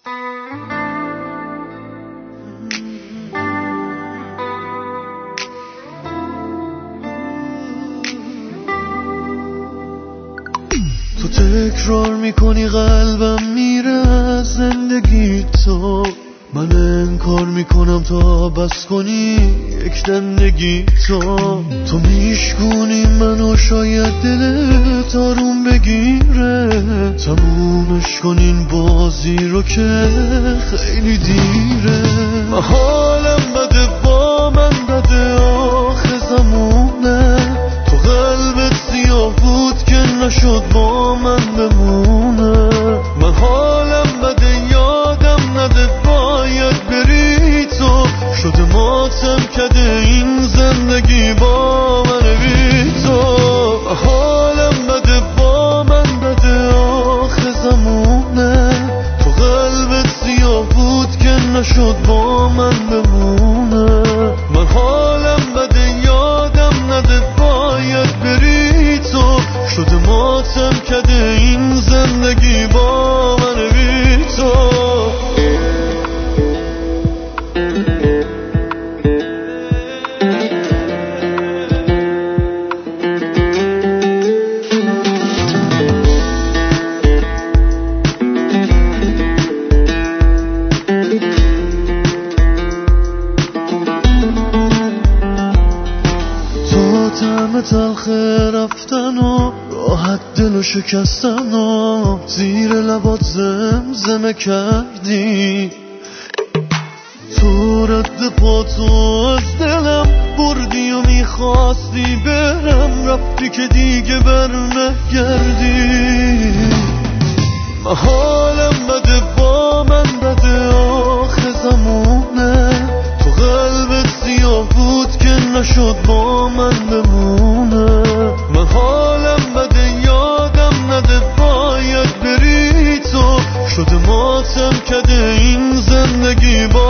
تو تکرار میکنی قلبم میره از زندگی تو، من انکار میکنم تا بس کنی یک دندگی تو میشکونی منو، شاید دلت آروم بگیره، تمومش کنین بازی رو که خیلی دیره. حالم بده با من بده آخه زمونه، تو قلبت سیاه بود که نشد با من بمونه. من حالم بده یادم نده باید بری تو، شده ماتم کده این زندگی با من بی تو. حالم بده با من بده آخه زمونه، تو قلبت سیاه بود که نشد با من بمونه. من حالم بده یادم نده باید بری تو، شده ماتم کده این زندگی با من بی تو. طعم تلخ رفتن و راحت دل و شکستن و زیر لبات زمزمه کردی، تو رد پاتو از دلم بردی و میخواستی برم، رفتی که دیگه بر نگردی. حالم بده با من بده آخه زمونه، تو قلبت سیاه بود که نشد با من بمونه. من حالم بده یادم نده باید بری تو، شده ماتم کده این زندگی با